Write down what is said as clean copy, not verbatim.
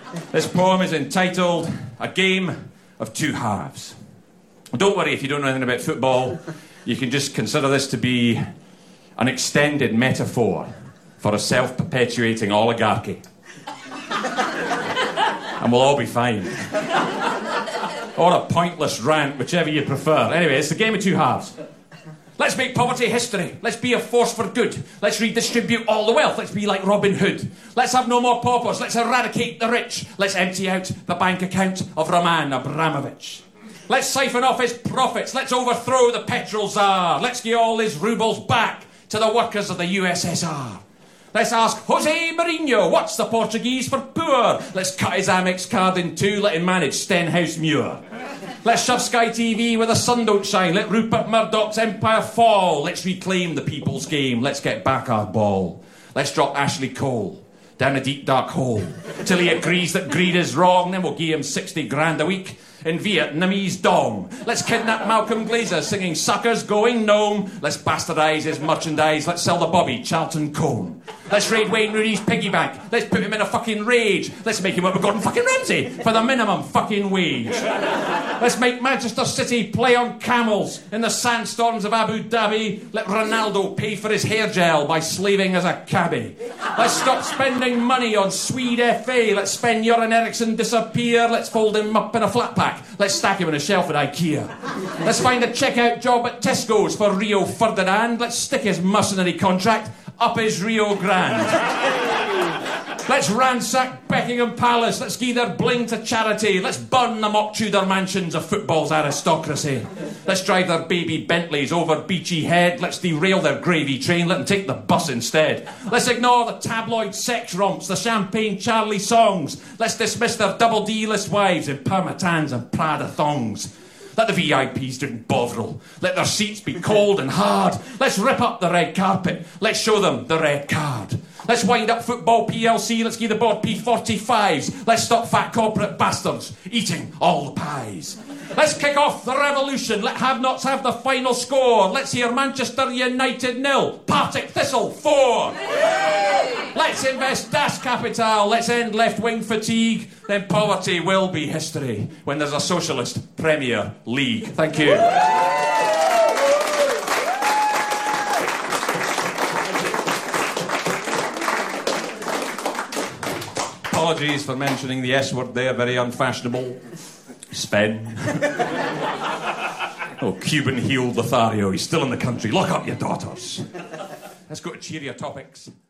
This poem is entitled A Game of Two Halves. Don't worry if you don't know anything about football. You can just consider this to be an extended metaphor for a self-perpetuating oligarchy. And we'll all be fine. Or a pointless rant, whichever you prefer. Anyway, it's the game of two halves. Let's make poverty history. Let's be a force for good. Let's redistribute all the wealth. Let's be like Robin Hood. Let's have no more paupers. Let's eradicate the rich. Let's empty out the bank account of Roman Abramovich. Let's siphon off his profits. Let's overthrow the petrol czar. Let's give all his rubles back to the workers of the USSR. Let's ask Jose Mourinho, what's the Portuguese for poor? Let's cut his Amex card in two, let him manage Stenhouse Muir. Let's shove Sky TV where the sun don't shine. Let Rupert Murdoch's empire fall. Let's reclaim the people's game. Let's get back our ball. Let's drop Ashley Cole down a deep dark hole till he agrees that greed is wrong. Then we'll give him 60 grand a week in Vietnamese dong. Let's kidnap Malcolm Glazer singing Suckers Going Gnome. Let's bastardise his merchandise. Let's sell the Bobby Charlton Cone. Let's raid Wayne Rooney's piggy bank. Let's put him in a fucking rage. Let's make him up with Gordon fucking Ramsay for the minimum fucking wage. Let's make Manchester City play on camels in the sandstorms of Abu Dhabi. Let Ronaldo pay for his hair gel by slaving as a cabbie. Let's stop spending money on Swede FA. Let's spend Göran Eriksson disappear. Let's fold him up in a flat pack. Let's stack him on a shelf at IKEA. Let's find a checkout job at Tesco's for Rio Ferdinand. Let's stick his mercenary contract up his Rio Grande. Let's ransack Buckingham Palace. Let's give their bling to charity. Let's burn the mock Tudor mansions of football's aristocracy. Let's drive their baby Bentleys over Beachy Head. Let's derail their gravy train. Let them take the bus instead. Let's ignore the tabloid sex romps, the Champagne Charlie songs. Let's dismiss their double D-list wives in parmetans and Prada thongs. Let the VIPs drink Bovril. Let their seats be cold and hard. Let's rip up the red carpet. Let's show them the red card. Let's wind up Football PLC. Let's give the board P45s. Let's stop fat corporate bastards eating all the pies. Let's kick off the revolution. Let have-nots have the final score. Let's hear Manchester United 0, Partick Thistle 4. Let's invest Das Kapital. Let's end left-wing fatigue. Then poverty will be history when there's a socialist Premier League. Thank you. Apologies for mentioning the S word there, very unfashionable. Sven. Oh, Cuban-heeled Lothario, he's still in the country. Lock up your daughters. Let's go to cheerier topics.